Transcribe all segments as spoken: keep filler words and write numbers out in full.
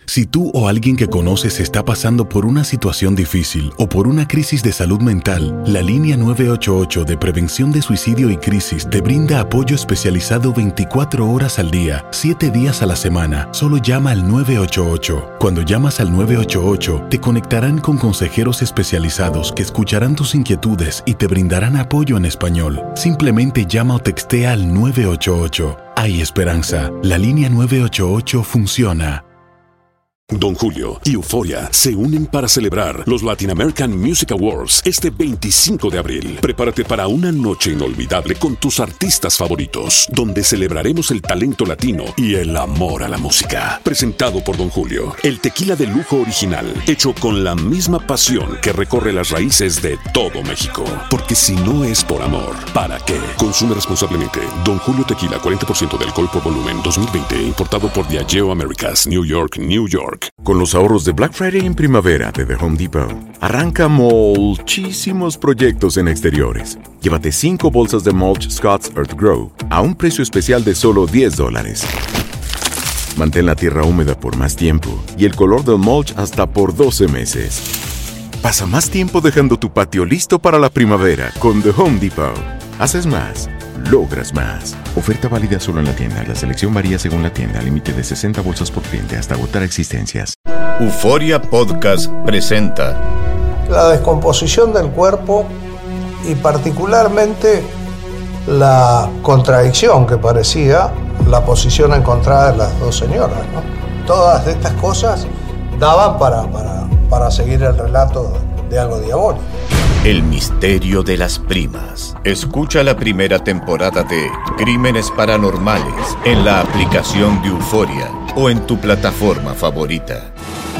Si tú o alguien que conoces está pasando por una situación difícil o por una crisis de salud mental, la línea nueve ocho ocho de Prevención de Suicidio y Crisis te brinda apoyo especializado veinticuatro horas al día, siete días a la semana. Solo llama al nueve ocho ocho. Cuando llamas al nueve ocho ocho, te conectarán con consejeros especializados que escucharán tus inquietudes y te brindarán apoyo en español. Simplemente llama o textea al nueve ocho ocho. Hay esperanza. La línea nueve ocho ocho funciona. Don Julio y Euphoria se unen para celebrar los Latin American Music Awards este veinticinco de abril. Prepárate para una noche inolvidable con tus artistas favoritos, donde celebraremos el talento latino y el amor a la música. Presentado por Don Julio, el tequila de lujo original, hecho con la misma pasión que recorre las raíces de todo México. Porque si no es por amor, ¿para qué? Consume responsablemente. Don Julio Tequila, cuarenta por ciento de alcohol por volumen, dos mil veinte, importado por Diageo Americas, New York, New York. Con los ahorros de Black Friday en primavera de The Home Depot, arranca muchísimos proyectos en exteriores. Llévate cinco bolsas de mulch Scott's Earth Grow a un precio especial de solo diez dólares. Mantén la tierra húmeda por más tiempo y el color del mulch hasta por doce meses. Pasa más tiempo dejando tu patio listo para la primavera con The Home Depot. Haces más, logras más. Oferta válida solo en la tienda. La selección varía según la tienda. Límite de sesenta bolsas por cliente hasta agotar existencias. Euphoria Podcast presenta la descomposición del cuerpo y particularmente la contradicción que parecía la posición encontrada de las dos señoras, ¿no? Todas estas cosas daban para, para, para seguir el relato de algo diabólico. El misterio de las primas. Escucha la primera temporada de Crímenes Paranormales en la aplicación de Euphoria o en tu plataforma favorita.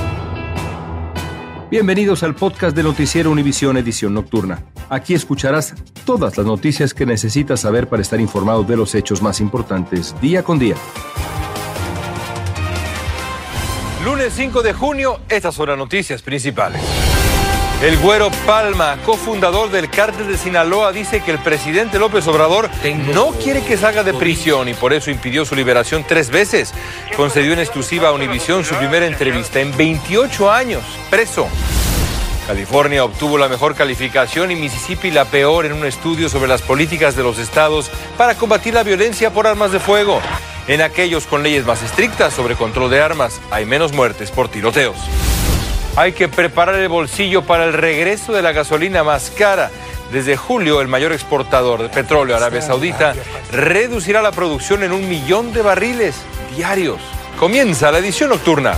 Bienvenidos al podcast de Noticiero Univisión Edición Nocturna. Aquí escucharás todas las noticias que necesitas saber para estar informado de los hechos más importantes día con día. Lunes cinco de junio, estas son las noticias principales. El Güero Palma, cofundador del Cártel de Sinaloa, dice que el presidente López Obrador no quiere que salga de prisión y por eso impidió su liberación tres veces. Concedió en exclusiva a Univisión su primera entrevista en veintiocho años, preso. California obtuvo la mejor calificación y Mississippi la peor en un estudio sobre las políticas de los estados para combatir la violencia por armas de fuego. En aquellos con leyes más estrictas sobre control de armas, hay menos muertes por tiroteos. Hay que preparar el bolsillo para el regreso de la gasolina más cara. Desde julio, el mayor exportador de petróleo, Arabia Saudita, reducirá la producción en un millón de barriles diarios. Comienza la edición nocturna.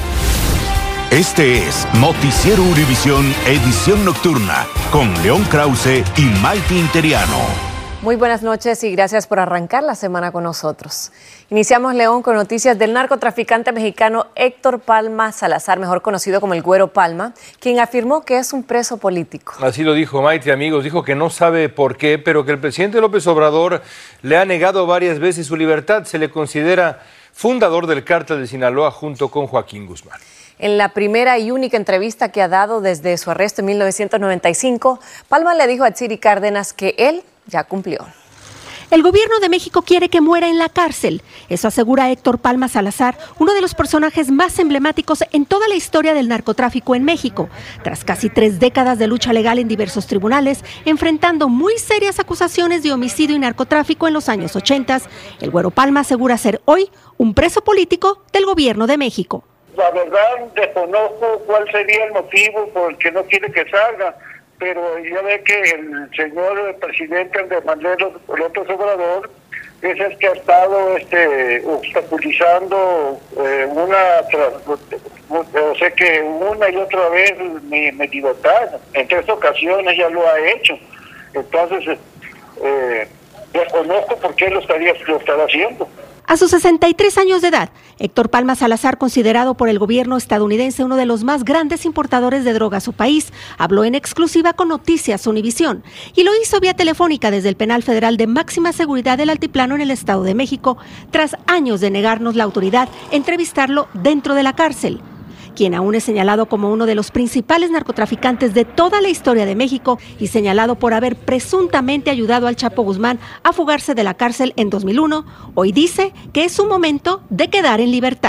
Este es Noticiero Univisión Edición Nocturna, con León Krause y Maite Interiano. Muy buenas noches y gracias por arrancar la semana con nosotros. Iniciamos, León, con noticias del narcotraficante mexicano Héctor Palma Salazar, mejor conocido como el Güero Palma, quien afirmó que es un preso político. Así lo dijo Maite, amigos. Dijo que no sabe por qué, pero que el presidente López Obrador le ha negado varias veces su libertad. Se le considera fundador del Cártel de Sinaloa junto con Joaquín Guzmán. En la primera y única entrevista que ha dado desde su arresto en mil novecientos noventa y cinco, Palma le dijo a Tsiri Cárdenas que él ya cumplió. El gobierno de México quiere que muera en la cárcel. Eso asegura Héctor Palma Salazar, uno de los personajes más emblemáticos en toda la historia del narcotráfico en México. Tras casi tres décadas de lucha legal en diversos tribunales, enfrentando muy serias acusaciones de homicidio y narcotráfico en los años ochenta, el Güero Palma asegura ser hoy un preso político del gobierno de México. La verdad, desconozco cuál sería el motivo por el que no quiere que salga, pero ya ve que el señor el presidente Andrés Manuel López Obrador es el que ha estado este, obstaculizando eh, una, o sea que una y otra vez mi, mi libertad. En tres ocasiones ya lo ha hecho. Entonces, eh, desconozco por qué lo estaría lo estará haciendo. A sus sesenta y tres años de edad, Héctor Palma Salazar, considerado por el gobierno estadounidense uno de los más grandes importadores de droga a su país, habló en exclusiva con Noticias Univisión y lo hizo vía telefónica desde el penal federal de máxima seguridad del Altiplano en el Estado de México, tras años de negarnos la autoridad entrevistarlo dentro de la cárcel. Quien aún es señalado como uno de los principales narcotraficantes de toda la historia de México y señalado por haber presuntamente ayudado al Chapo Guzmán a fugarse de la cárcel en dos mil uno, hoy dice que es su momento de quedar en libertad.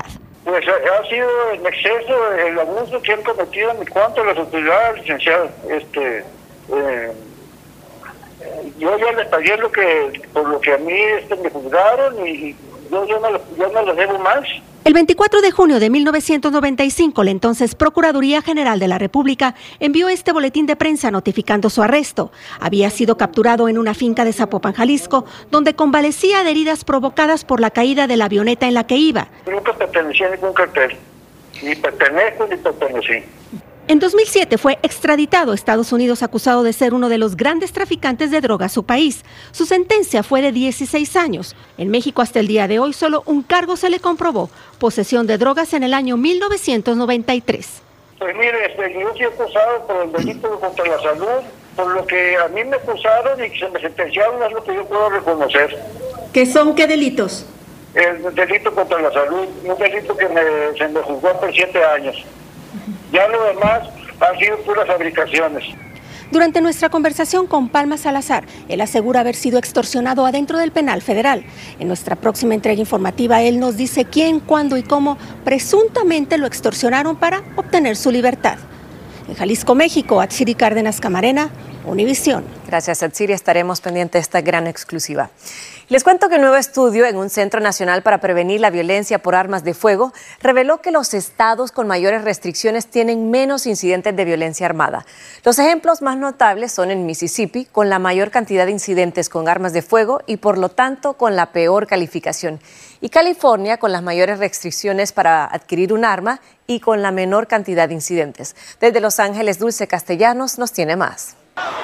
pues ha, ha sido en exceso el abuso que han cometido en cuanto a las autoridades, licenciado. Este, eh, yo ya les pagué lo que, por lo que a mí este, me juzgaron y yo, yo, no, yo no les debo más. El veinticuatro de junio de mil novecientos noventa y cinco, la entonces Procuraduría General de la República envió este boletín de prensa notificando su arresto. Había sido capturado en una finca de Zapopan, Jalisco, donde convalecía de heridas provocadas por la caída de la avioneta en la que iba. Nunca pertenecía a ningún cartel, ni pertenezco ni pertenecí. En dos mil siete fue extraditado a Estados Unidos acusado de ser uno de los grandes traficantes de droga a su país. Su sentencia fue de dieciséis años. En México hasta el día de hoy solo un cargo se le comprobó: posesión de drogas en el año mil novecientos noventa y tres. Pues mire, este, yo fui acusado por el delito contra la salud, por lo que a mí me acusaron y se me sentenciaron, es lo que yo puedo reconocer. ¿Qué son qué delitos? El delito contra la salud, un delito que me, se me juzgó por siete años. Ya lo demás han sido puras fabricaciones. Durante nuestra conversación con Palma Salazar, él asegura haber sido extorsionado adentro del penal federal. En nuestra próxima entrega informativa, él nos dice quién, cuándo y cómo presuntamente lo extorsionaron para obtener su libertad. En Jalisco, México, Atsiri Cárdenas Camarena, Univisión. Gracias, Atsiri. Estaremos pendientes de esta gran exclusiva. Les cuento que un nuevo estudio en un Centro Nacional para Prevenir la Violencia por Armas de Fuego reveló que los estados con mayores restricciones tienen menos incidentes de violencia armada. Los ejemplos más notables son en Mississippi, con la mayor cantidad de incidentes con armas de fuego y por lo tanto con la peor calificación, y California, con las mayores restricciones para adquirir un arma y con la menor cantidad de incidentes. Desde Los Ángeles, Dulce Castellanos nos tiene más.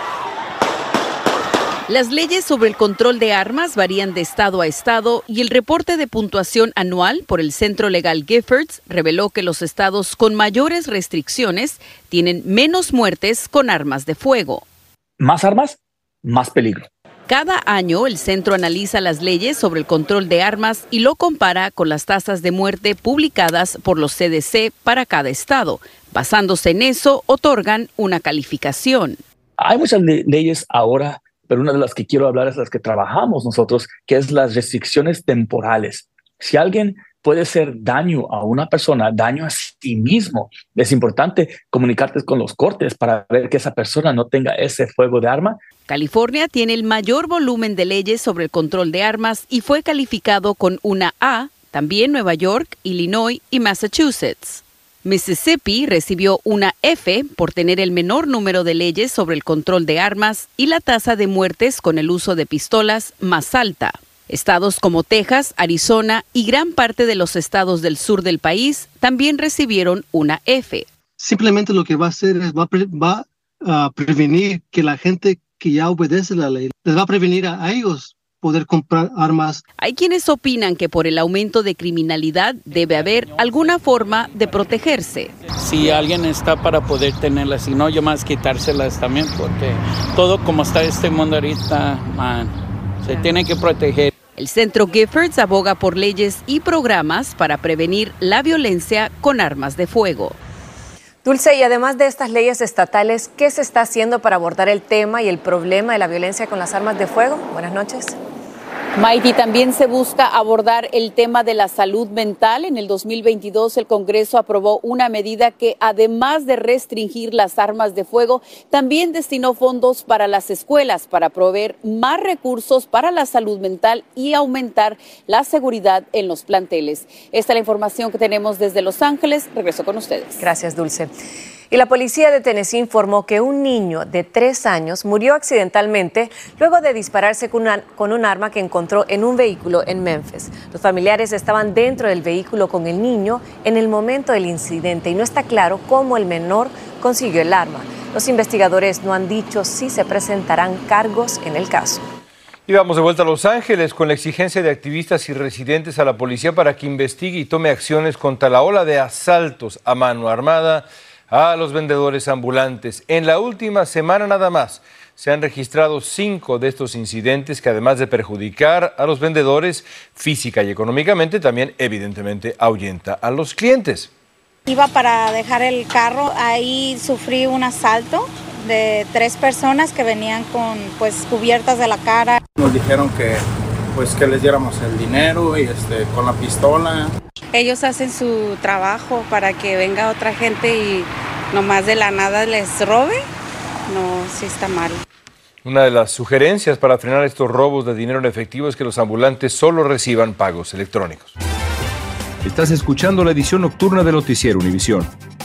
Las leyes sobre el control de armas varían de estado a estado y el reporte de puntuación anual por el Centro Legal Giffords reveló que los estados con mayores restricciones tienen menos muertes con armas de fuego. Más armas, más peligro. Cada año el centro analiza las leyes sobre el control de armas y lo compara con las tasas de muerte publicadas por los C D C para cada estado. Basándose en eso, otorgan una calificación. Hay muchas le- leyes ahora, pero una de las que quiero hablar es las que trabajamos nosotros, que es las restricciones temporales. Si alguien puede hacer daño a una persona, daño a sí mismo, es importante comunicarte con los cortes para ver que esa persona no tenga ese fuego de arma. California tiene el mayor volumen de leyes sobre el control de armas y fue calificado con una A, también Nueva York, Illinois y Massachusetts. Mississippi recibió una F por tener el menor número de leyes sobre el control de armas y la tasa de muertes con el uso de pistolas más alta. Estados como Texas, Arizona y gran parte de los estados del sur del país también recibieron una F. Simplemente lo que va a hacer es va a, pre- va a prevenir que la gente que ya obedece la ley, les va a prevenir a, a ellos poder comprar armas. Hay quienes opinan que por el aumento de criminalidad debe haber alguna forma de protegerse. Si alguien está para poder tenerlas, si no, yo más quitárselas también, porque todo como está este mundo ahorita, man, se tiene que proteger. El Centro Giffords aboga por leyes y programas para prevenir la violencia con armas de fuego. Dulce, y además de estas leyes estatales, ¿qué se está haciendo para abordar el tema y el problema de la violencia con las armas de fuego? Buenas noches. Maiti, también se busca abordar el tema de la salud mental. En el dos mil veintidós el Congreso aprobó una medida que, además de restringir las armas de fuego, también destinó fondos para las escuelas para proveer más recursos para la salud mental y aumentar la seguridad en los planteles. Esta es la información que tenemos desde Los Ángeles. Regreso con ustedes. Gracias, Dulce. Y la policía de Tennessee informó que un niño de tres años murió accidentalmente luego de dispararse con, una, con un arma que encontró en un vehículo en Memphis. Los familiares estaban dentro del vehículo con el niño en el momento del incidente y no está claro cómo el menor consiguió el arma. Los investigadores no han dicho si se presentarán cargos en el caso. Y vamos de vuelta a Los Ángeles con la exigencia de activistas y residentes a la policía para que investigue y tome acciones contra la ola de asaltos a mano armada a los vendedores ambulantes. En la última semana nada más se han registrado cinco de estos incidentes que, además de perjudicar a los vendedores física y económicamente, también evidentemente ahuyenta a los clientes. Iba para dejar el carro, ahí sufrí un asalto de tres personas que venían con pues cubiertas de la cara. Nos dijeron que pues que les diéramos el dinero y este con la pistola. Ellos hacen su trabajo para que venga otra gente y nomás de la nada les robe. No, sí está mal. Una de las sugerencias para frenar estos robos de dinero en efectivo es que los ambulantes solo reciban pagos electrónicos. Estás escuchando la edición nocturna de Noticiero Univisión.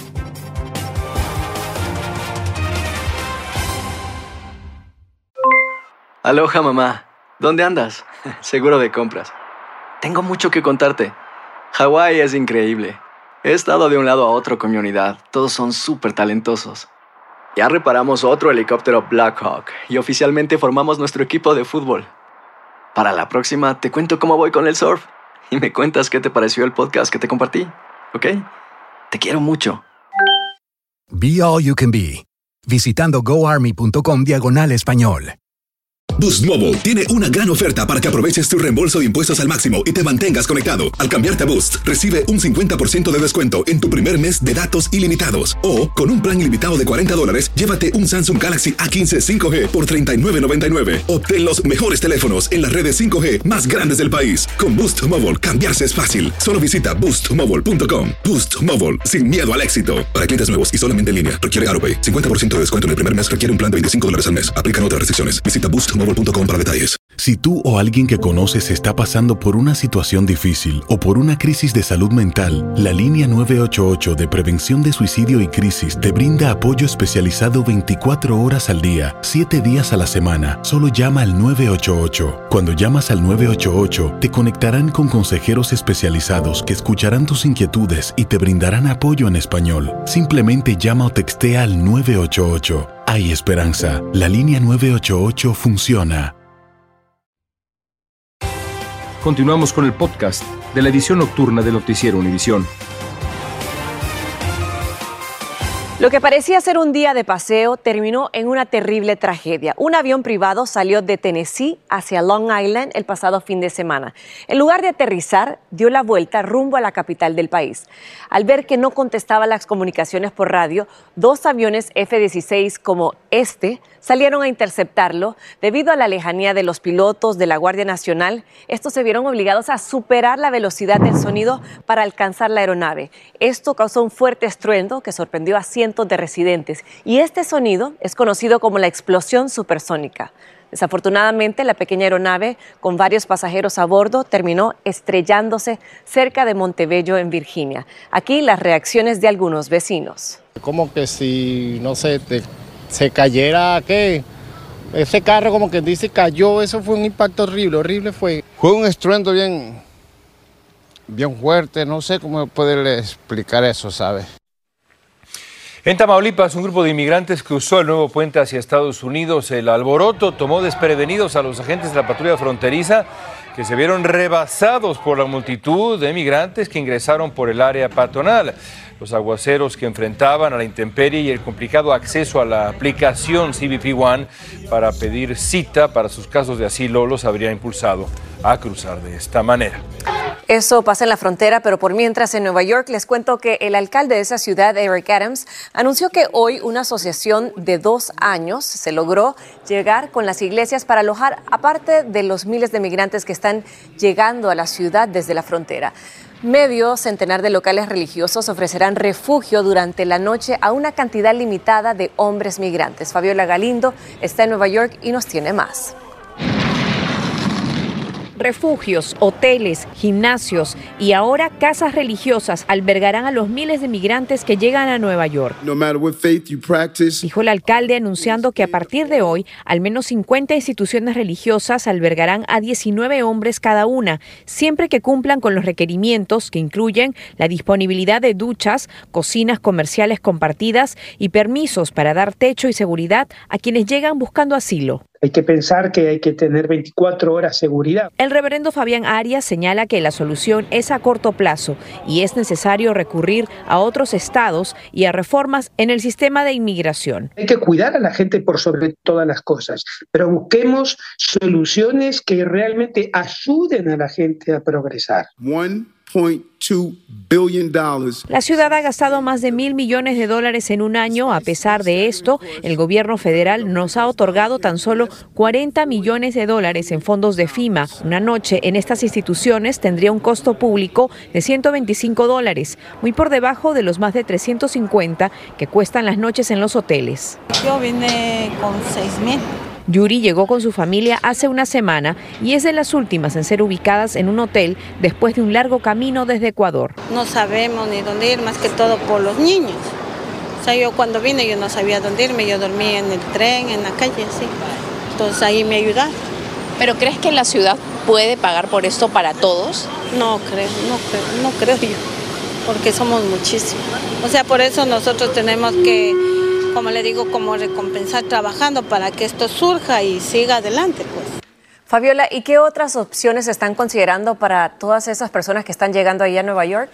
Aloha, mamá. ¿Dónde andas? Seguro de compras. Tengo mucho que contarte. Hawái es increíble. He estado de un lado a otro con mi unidad. Todos son súper talentosos. Ya reparamos otro helicóptero Blackhawk y oficialmente formamos nuestro equipo de fútbol. Para la próxima te cuento cómo voy con el surf y me cuentas qué te pareció el podcast que te compartí, ¿ok? Te quiero mucho. Be All You Can Be. Visitando goarmy.com diagonal español. Boost Mobile tiene una gran oferta para que aproveches tu reembolso de impuestos al máximo y te mantengas conectado. Al cambiarte a Boost, recibe un cincuenta por ciento de descuento en tu primer mes de datos ilimitados. O, con un plan ilimitado de cuarenta dólares, llévate un Samsung Galaxy A quince cinco G por treinta y nueve noventa y nueve. Obtén los mejores teléfonos en las redes cinco G más grandes del país. Con Boost Mobile, cambiarse es fácil. Solo visita boost mobile punto com. Boost Mobile, sin miedo al éxito. Para clientes nuevos y solamente en línea, requiere AutoPay. cincuenta por ciento de descuento en el primer mes requiere un plan de veinticinco dólares al mes. Aplican otras restricciones. Visita boost mobile punto com para detalles. Si tú o alguien que conoces está pasando por una situación difícil o por una crisis de salud mental, la línea nueve ocho ocho de Prevención de Suicidio y Crisis te brinda apoyo especializado veinticuatro horas al día, siete días a la semana. Solo llama al nueve ocho ocho. Cuando llamas al nueve ocho ocho, te conectarán con consejeros especializados que escucharán tus inquietudes y te brindarán apoyo en español. Simplemente llama o textea al nueve ocho ocho. Hay esperanza. La línea nueve ocho ocho funciona. Continuamos con el podcast de la edición nocturna de Noticiero Univisión. Lo que parecía ser un día de paseo terminó en una terrible tragedia. Un avión privado salió de Tennessee hacia Long Island el pasado fin de semana. En lugar de aterrizar, dio la vuelta rumbo a la capital del país. Al ver que no contestaba las comunicaciones por radio, dos aviones F dieciséis como este salieron a interceptarlo. Debido a la lejanía de los pilotos de la Guardia Nacional, estos se vieron obligados a superar la velocidad del sonido para alcanzar la aeronave. Esto causó un fuerte estruendo que sorprendió a cientos de residentes, y este sonido es conocido como la explosión supersónica. Desafortunadamente, la pequeña aeronave con varios pasajeros a bordo terminó estrellándose cerca de Montebello, en Virginia. Aquí las reacciones de algunos vecinos. Como que si, no sé, te, se cayera, ¿qué? Ese carro, como que dice, cayó. Eso fue un impacto horrible, horrible fue. Fue un estruendo bien, bien fuerte, no sé cómo poderle explicar eso, ¿sabes? En Tamaulipas, un grupo de inmigrantes cruzó el nuevo puente hacia Estados Unidos. El alboroto tomó desprevenidos a los agentes de la patrulla fronteriza, que se vieron rebasados por la multitud de inmigrantes que ingresaron por el área peatonal. Los aguaceros que enfrentaban a la intemperie y el complicado acceso a la aplicación C B P One para pedir cita para sus casos de asilo los habría impulsado a cruzar de esta manera. Eso pasa en la frontera, pero por mientras en Nueva York les cuento que el alcalde de esa ciudad, Eric Adams, anunció que hoy una asociación de dos años se logró llegar con las iglesias para alojar a parte de los miles de migrantes que están llegando a la ciudad desde la frontera. Medio centenar de locales religiosos ofrecerán refugio durante la noche a una cantidad limitada de hombres migrantes. Fabiola Galindo está en Nueva York y nos tiene más. Refugios, hoteles, gimnasios y ahora casas religiosas albergarán a los miles de migrantes que llegan a Nueva York. No matter what faith you practice. Dijo el alcalde, anunciando que a partir de hoy, al menos cincuenta instituciones religiosas albergarán a diecinueve hombres cada una, siempre que cumplan con los requerimientos que incluyen la disponibilidad de duchas, cocinas comerciales compartidas y permisos para dar techo y seguridad a quienes llegan buscando asilo. Hay que pensar que hay que tener veinticuatro horas seguridad. El reverendo Fabián Arias señala que la solución es a corto plazo y es necesario recurrir a otros estados y a reformas en el sistema de inmigración. Hay que cuidar a la gente por sobre todas las cosas, pero busquemos soluciones que realmente ayuden a la gente a progresar. One point two billion dollars. La ciudad ha gastado más de mil millones de dólares en un año. A pesar de esto, el gobierno federal nos ha otorgado tan solo cuarenta millones de dólares en fondos de FEMA. Una noche en estas instituciones tendría un costo público de ciento veinticinco dólares, muy por debajo de los más de trescientos cincuenta que cuestan las noches en los hoteles. Yo vine con seis mil. Yuri llegó con su familia hace una semana y es de las últimas en ser ubicadas en un hotel después de un largo camino desde Ecuador. No sabemos ni dónde ir, más que todo por los niños. O sea, yo cuando vine yo no sabía dónde irme, yo dormí en el tren, en la calle, sí. Entonces ahí me ayudaron. ¿Pero crees que la ciudad puede pagar por esto para todos? No creo, no creo, no creo yo, porque somos muchísimos. O sea, por eso nosotros tenemos que, como le digo, como recompensar trabajando para que esto surja y siga adelante, pues. Fabiola, ¿y qué otras opciones están considerando para todas esas personas que están llegando allá a Nueva York?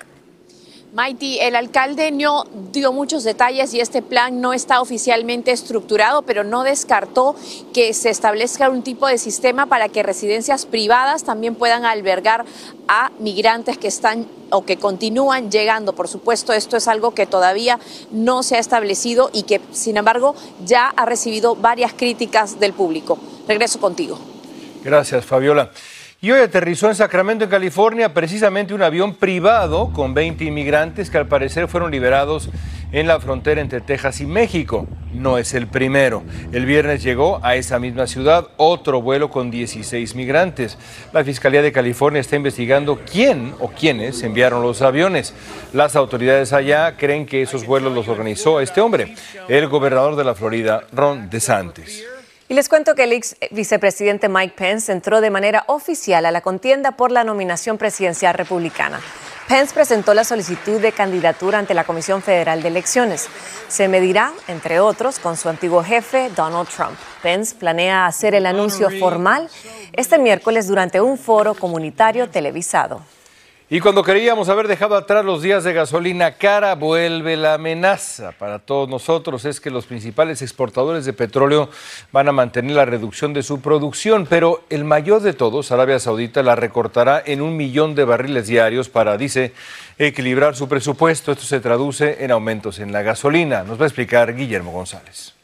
Maiti, el alcalde no dio muchos detalles y este plan no está oficialmente estructurado, pero no descartó que se establezca un tipo de sistema para que residencias privadas también puedan albergar a migrantes que están o que continúan llegando. Por supuesto, esto es algo que todavía no se ha establecido y que, sin embargo, ya ha recibido varias críticas del público. Regreso contigo. Gracias, Fabiola. Y hoy aterrizó en Sacramento, en California, precisamente un avión privado con veinte inmigrantes que al parecer fueron liberados en la frontera entre Texas y México. No es el primero. El viernes llegó a esa misma ciudad otro vuelo con dieciséis migrantes. La Fiscalía de California está investigando quién o quiénes enviaron los aviones. Las autoridades allá creen que esos vuelos los organizó este hombre, el gobernador de la Florida, Ron DeSantis. Y les cuento que el ex vicepresidente Mike Pence entró de manera oficial a la contienda por la nominación presidencial republicana. Pence presentó la solicitud de candidatura ante la Comisión Federal de Elecciones. Se medirá, entre otros, con su antiguo jefe, Donald Trump. Pence planea hacer el anuncio formal este miércoles durante un foro comunitario televisado. Y cuando creíamos haber dejado atrás los días de gasolina cara, vuelve la amenaza para todos nosotros. Es que los principales exportadores de petróleo van a mantener la reducción de su producción, pero el mayor de todos, Arabia Saudita, la recortará en un millón de barriles diarios para, dice, equilibrar su presupuesto. Esto se traduce en aumentos en la gasolina. Nos va a explicar Guillermo González.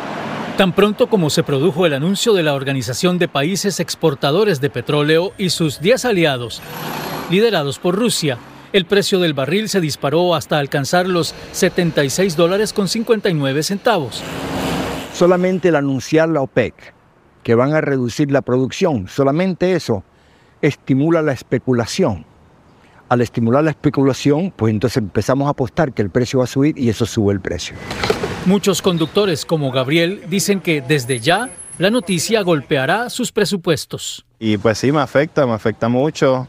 Tan pronto como se produjo el anuncio de la Organización de Países Exportadores de Petróleo y sus diez aliados, liderados por Rusia, el precio del barril se disparó hasta alcanzar los setenta y seis dólares con cincuenta y nueve centavos. Solamente el anunciar la OPEC que van a reducir la producción, solamente eso estimula la especulación. Al estimular la especulación, pues entonces empezamos a apostar que el precio va a subir y eso sube el precio. Muchos conductores como Gabriel dicen que desde ya la noticia golpeará sus presupuestos. Y pues sí, me afecta, me afecta mucho.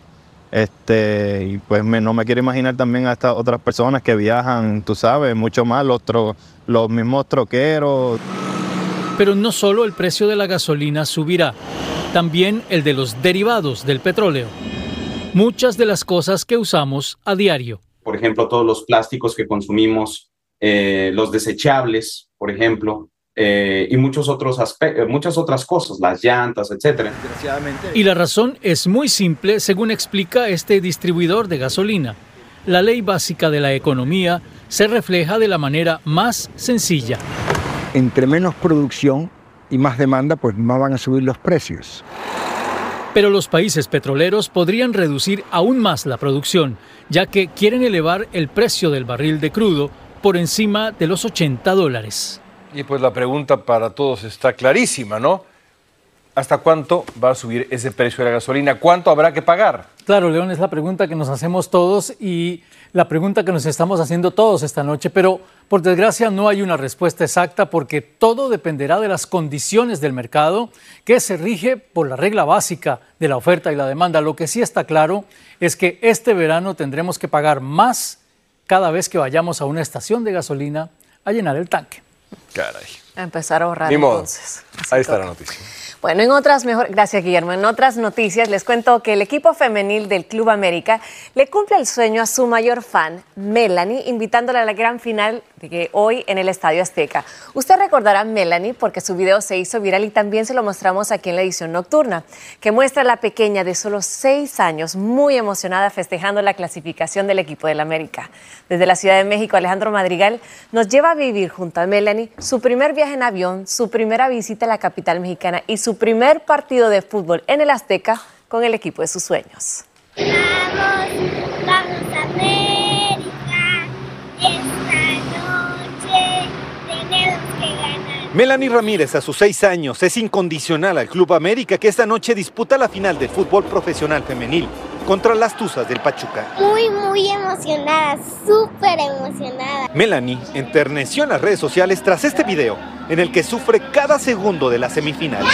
Este, y pues me, no me quiero imaginar también a estas otras personas que viajan, tú sabes, mucho más, los, tro, los mismos troqueros. Pero no solo el precio de la gasolina subirá, también el de los derivados del petróleo. Muchas de las cosas que usamos a diario. Por ejemplo, todos los plásticos que consumimos, eh, los desechables, por ejemplo, Eh, y muchos otros aspectos, muchas otras cosas, las llantas, etcétera. Y la razón es muy simple, según explica este distribuidor de gasolina. La ley básica de la economía se refleja de la manera más sencilla. Entre menos producción y más demanda, pues más van a subir los precios. Pero los países petroleros podrían reducir aún más la producción, ya que quieren elevar el precio del barril de crudo por encima de los ochenta dólares. Y pues la pregunta para todos está clarísima, ¿no? ¿Hasta cuánto va a subir ese precio de la gasolina? ¿Cuánto habrá que pagar? Claro, León, es la pregunta que nos hacemos todos y la pregunta que nos estamos haciendo todos esta noche, pero por desgracia no hay una respuesta exacta porque todo dependerá de las condiciones del mercado que se rige por la regla básica de la oferta y la demanda. Lo que sí está claro es que este verano tendremos que pagar más cada vez que vayamos a una estación de gasolina a llenar el tanque. Caray. A empezar a ahorrar Ni modo. entonces. Ahí está la noticia. Bueno, en otras mejor, gracias Guillermo. En otras noticias les cuento que el equipo femenil del Club América le cumple el sueño a su mayor fan, Melanie, invitándola a la gran final de hoy en el Estadio Azteca. Usted recordará a Melanie porque su video se hizo viral y también se lo mostramos aquí en la edición nocturna, que muestra a la pequeña de solo seis años muy emocionada festejando la clasificación del equipo del América. Desde la Ciudad de México, Alejandro Madrigal nos lleva a vivir junto a Melanie su primer viaje en avión, su primera visita a la capital mexicana y su primer partido de fútbol en el Azteca con el equipo de sus sueños. Vamos, vamos a América, esta noche tenemos que ganar. Melanie Ramírez, a sus seis años, es incondicional al Club América, que esta noche disputa la final del fútbol profesional femenil contra las Tuzas del Pachuca. Muy, muy emocionada, súper emocionada. Melanie enterneció en las redes sociales tras este video, en el que sufre cada segundo de la semifinal.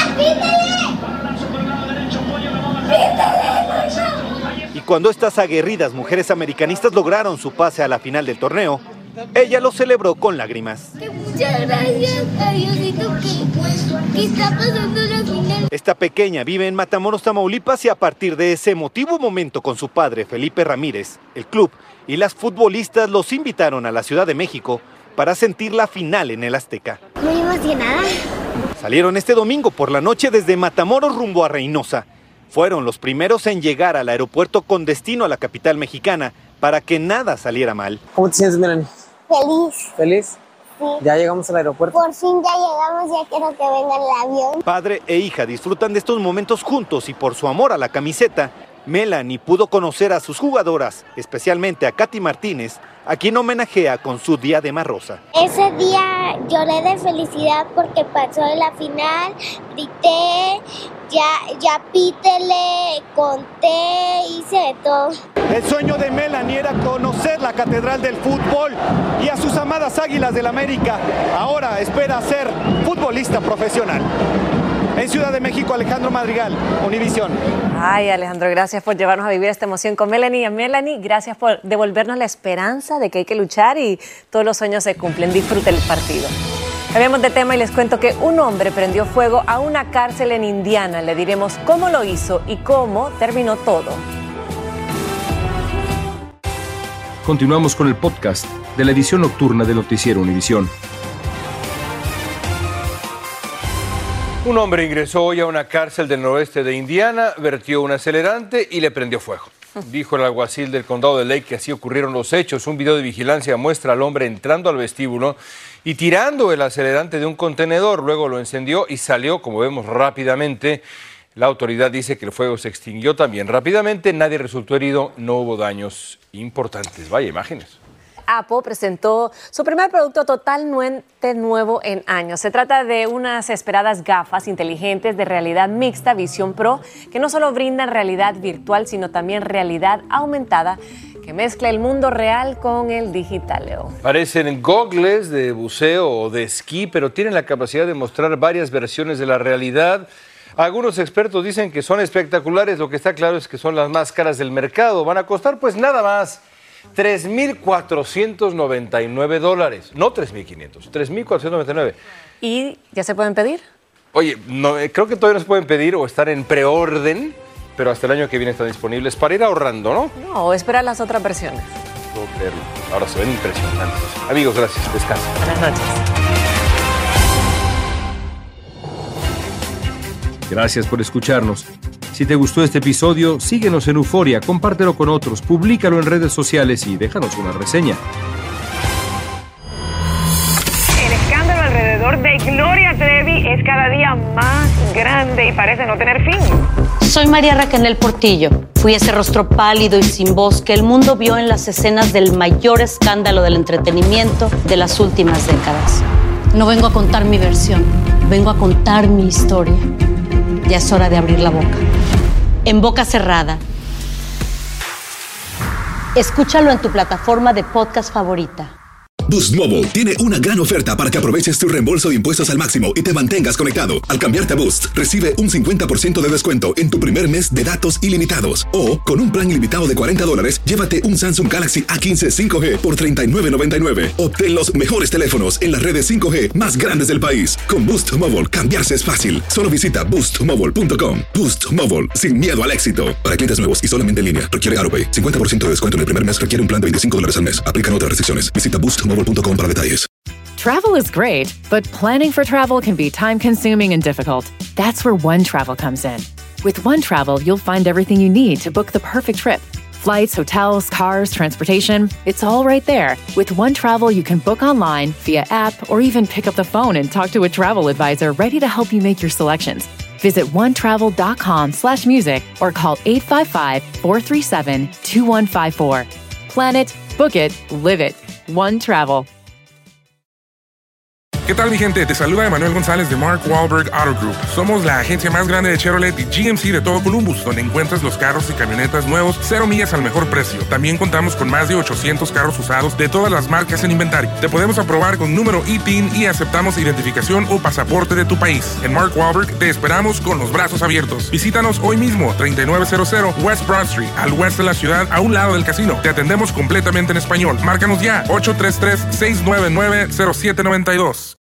Y cuando estas aguerridas mujeres americanistas lograron su pase a la final del torneo, ella lo celebró con lágrimas. Muchas gracias a Diosito que, que está pasando la final. Esta pequeña vive en Matamoros, Tamaulipas, y a partir de ese emotivo momento con su padre, Felipe Ramírez, el club y las futbolistas los invitaron a la Ciudad de México para sentir la final en el Azteca. Muy emocionada. Salieron este domingo por la noche desde Matamoros rumbo a Reynosa. Fueron los primeros en llegar al aeropuerto con destino a la capital mexicana para que nada saliera mal. ¿Cómo te sientes, Melanie? Feliz. ¿Feliz? Sí. ¿Ya llegamos al aeropuerto? Por fin ya llegamos, ya quiero que venga el avión. Padre e hija disfrutan de estos momentos juntos y por su amor a la camiseta, Melanie pudo conocer a sus jugadoras, especialmente a Katy Martínez, a quien homenajea con su diadema rosa. Ese día lloré de felicidad porque pasó en la final, grité, ya, ya pítele, conté, hice de todo. El sueño de Melanie era conocer la catedral del fútbol y a sus amadas Águilas del América. Ahora espera ser futbolista profesional. En Ciudad de México, Alejandro Madrigal, Univisión. Ay, Alejandro, gracias por llevarnos a vivir esta emoción con Melanie. Y a Melanie, gracias por devolvernos la esperanza de que hay que luchar y todos los sueños se cumplen. Disfrute el partido. Cambiamos de tema y les cuento que un hombre prendió fuego a una cárcel en Indiana. Le diremos cómo lo hizo y cómo terminó todo. Continuamos con el podcast de la edición nocturna de Noticiero Univisión. Un hombre ingresó hoy a una cárcel del noroeste de Indiana, vertió un acelerante y le prendió fuego. Dijo el alguacil del condado de Lake que así ocurrieron los hechos. Un video de vigilancia muestra al hombre entrando al vestíbulo y tirando el acelerante de un contenedor. Luego lo encendió y salió, como vemos, rápidamente. La autoridad dice que el fuego se extinguió también rápidamente. Nadie resultó herido, no hubo daños importantes. Vaya imágenes. Apple presentó su primer producto totalmente nuevo en años. Se trata de unas esperadas gafas inteligentes de realidad mixta Vision Pro que no solo brindan realidad virtual, sino también realidad aumentada que mezcla el mundo real con el digital, Leo. Parecen gogles de buceo o de esquí, pero tienen la capacidad de mostrar varias versiones de la realidad. Algunos expertos dicen que son espectaculares. Lo que está claro es que son las más caras del mercado. Van a costar pues nada más tres mil cuatrocientos noventa y nueve dólares, no tres mil quinientos, tres mil cuatrocientos noventa y nueve. ¿Y ya se pueden pedir? Oye, no, eh, creo que todavía no se pueden pedir o estar en preorden, pero hasta el año que viene están disponibles para ir ahorrando, ¿no? No, o esperar las otras versiones. No puedo creerlo. Ahora se ven impresionantes. Amigos, gracias. Descansen. Buenas noches. Gracias por escucharnos. Si te gustó este episodio, síguenos en Euforia, compártelo con otros, públicalo en redes sociales y déjanos una reseña. El escándalo alrededor de Gloria Trevi es cada día más grande y parece no tener fin. Soy María Raquel Portillo. Fui ese rostro pálido y sin voz que el mundo vio en las escenas del mayor escándalo del entretenimiento de las últimas décadas. No vengo a contar mi versión, vengo a contar mi historia. Ya es hora de abrir la boca. En boca cerrada. Escúchalo en tu plataforma de podcast favorita. Boost Mobile tiene una gran oferta para que aproveches tu reembolso de impuestos al máximo y te mantengas conectado. Al cambiarte a Boost, recibe un cincuenta por ciento de descuento en tu primer mes de datos ilimitados. O, con un plan ilimitado de cuarenta dólares, llévate un Samsung Galaxy A quince cinco G por treinta y nueve noventa y nueve. Obtén los mejores teléfonos en las redes cinco G más grandes del país. Con Boost Mobile, cambiarse es fácil. Solo visita boost mobile punto com. Boost Mobile, sin miedo al éxito. Para clientes nuevos y solamente en línea, requiere AutoPay. cincuenta por ciento de descuento en el primer mes, requiere un plan de veinticinco dólares al mes. Aplican otras restricciones. Visita boost mobile punto com para detalles. Travel is great, but planning for travel can be time-consuming and difficult. That's where One Travel comes in. With One Travel, you'll find everything you need to book the perfect trip. Flights, hotels, cars, transportation, it's all right there. With One Travel, you can book online, via app, or even pick up the phone and talk to a travel advisor ready to help you make your selections. Visit onetravel.com slash music or call eight five five, four three seven, two one five four. Plan it, book it, live it. One Travel. ¿Qué tal, mi gente? Te saluda Emanuel González de Mark Wahlberg Auto Group. Somos la agencia más grande de Chevrolet y G M C de todo Columbus, donde encuentras los carros y camionetas nuevos, cero millas al mejor precio. También contamos con más de ochocientos carros usados de todas las marcas en inventario. Te podemos aprobar con número I T I N y aceptamos identificación o pasaporte de tu país. En Mark Wahlberg te esperamos con los brazos abiertos. Visítanos hoy mismo, treinta y nueve cero cero West Broad Street, al oeste de la ciudad, a un lado del casino. Te atendemos completamente en español. Márcanos ya, ocho tres tres, seis nueve nueve, cero siete nueve dos.